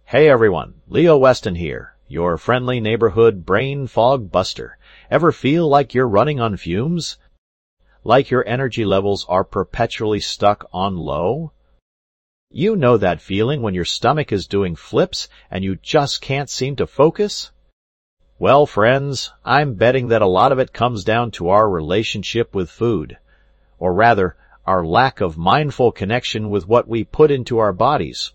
Hey everyone, Leo Weston here, your friendly neighborhood brain fog buster. Ever feel like you're running on fumes? Like your energy levels are perpetually stuck on low? You know that feeling when your stomach is doing flips and you just can't seem to focus? Well, friends, I'm betting that a lot of it comes down to our relationship with food. Or rather, our lack of mindful connection with what we put into our bodies.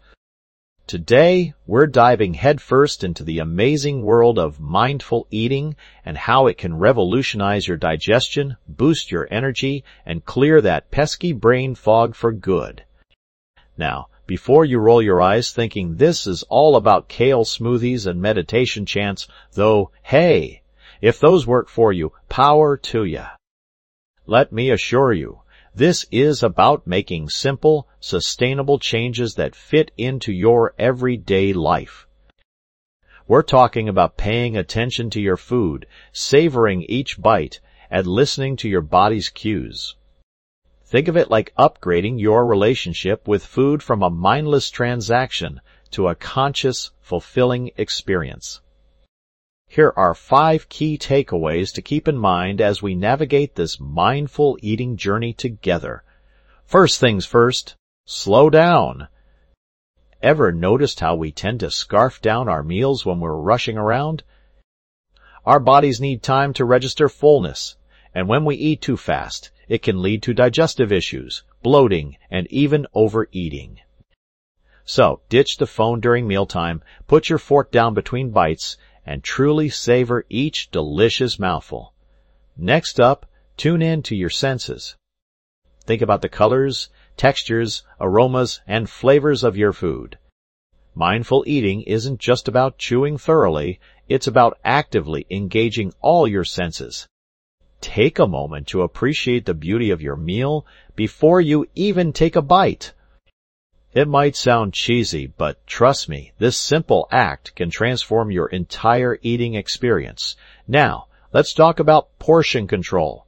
Today, we're diving headfirst into the amazing world of mindful eating and how it can revolutionize your digestion, boost your energy, and clear that pesky brain fog for good. Now, before you roll your eyes thinking this is all about kale smoothies and meditation chants, though, hey, if those work for you, power to ya. Let me assure you, this is about making simple, sustainable changes that fit into your everyday life. We're talking about paying attention to your food, savoring each bite, and listening to your body's cues. Think of it like upgrading your relationship with food from a mindless transaction to a conscious, fulfilling experience. Here are 5 key takeaways to keep in mind as we navigate this mindful eating journey together. First things first, slow down. Ever noticed how we tend to scarf down our meals when we're rushing around? Our bodies need time to register fullness, and when we eat too fast, it can lead to digestive issues, bloating, and even overeating. So, ditch the phone during mealtime, put your fork down between bites, and truly savor each delicious mouthful. Next up, tune in to your senses. Think about the colors, textures, aromas, and flavors of your food. Mindful eating isn't just about chewing thoroughly, it's about actively engaging all your senses. Take a moment to appreciate the beauty of your meal before you even take a bite. It might sound cheesy, but trust me, this simple act can transform your entire eating experience. Now, let's talk about portion control.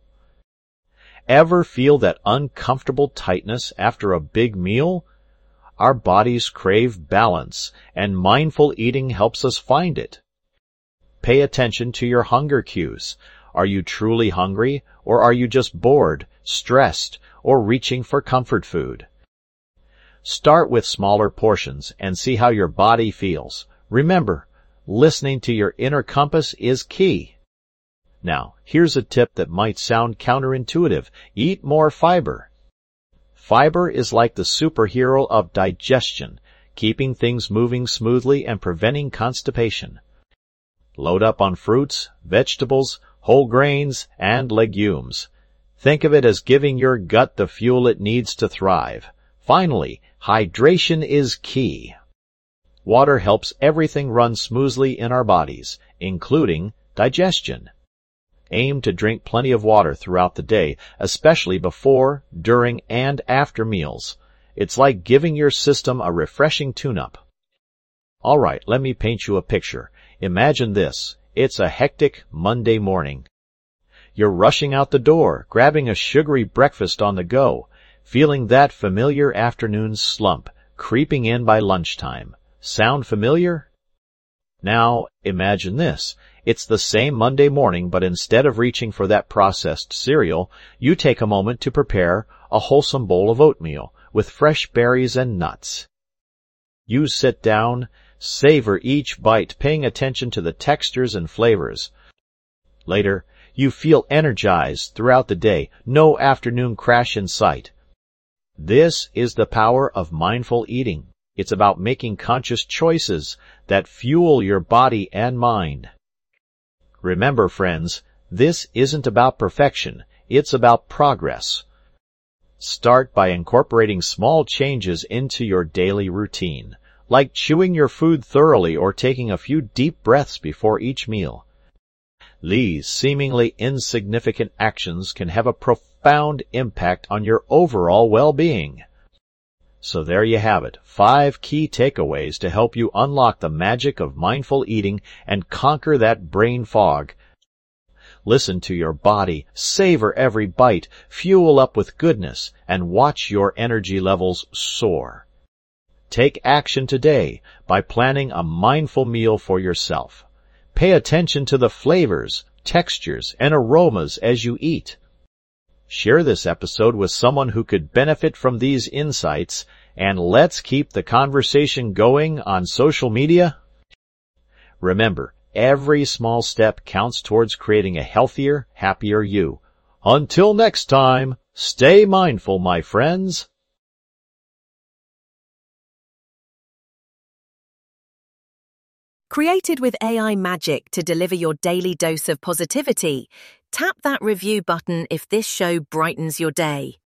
Ever feel that uncomfortable tightness after a big meal? Our bodies crave balance, and mindful eating helps us find it. Pay attention to your hunger cues. Are you truly hungry, or are you just bored, stressed, or reaching for comfort food? Start with smaller portions and see how your body feels. Remember, listening to your inner compass is key. Now, here's a tip that might sound counterintuitive. Eat more fiber. Fiber is like the superhero of digestion, keeping things moving smoothly and preventing constipation. Load up on fruits, vegetables, whole grains, and legumes. Think of it as giving your gut the fuel it needs to thrive. Finally, hydration is key. Water helps everything run smoothly in our bodies, including digestion. Aim to drink plenty of water throughout the day, especially before, during, and after meals. It's like giving your system a refreshing tune-up. All right, let me paint you a picture. Imagine this. It's a hectic Monday morning. You're rushing out the door, grabbing a sugary breakfast on the go, feeling that familiar afternoon slump creeping in by lunchtime. Sound familiar? Now, imagine this. It's the same Monday morning, but instead of reaching for that processed cereal, you take a moment to prepare a wholesome bowl of oatmeal with fresh berries and nuts. You sit down, savor each bite, paying attention to the textures and flavors. Later, you feel energized throughout the day, no afternoon crash in sight. This is the power of mindful eating. It's about making conscious choices that fuel your body and mind. Remember, friends, this isn't about perfection, it's about progress. Start by incorporating small changes into your daily routine, like chewing your food thoroughly or taking a few deep breaths before each meal. These seemingly insignificant actions can have a profound impact on your overall well-being. So there you have it, 5 key takeaways to help you unlock the magic of mindful eating and conquer that brain fog. Listen to your body, savor every bite, fuel up with goodness, and watch your energy levels soar. Take action today by planning a mindful meal for yourself. Pay attention to the flavors, textures, and aromas as you eat. Share this episode with someone who could benefit from these insights, and let's keep the conversation going on social media. Remember, every small step counts towards creating a healthier, happier you. Until next time, stay mindful, my friends. Created with AI magic to deliver your daily dose of positivity, tap that review button if this show brightens your day.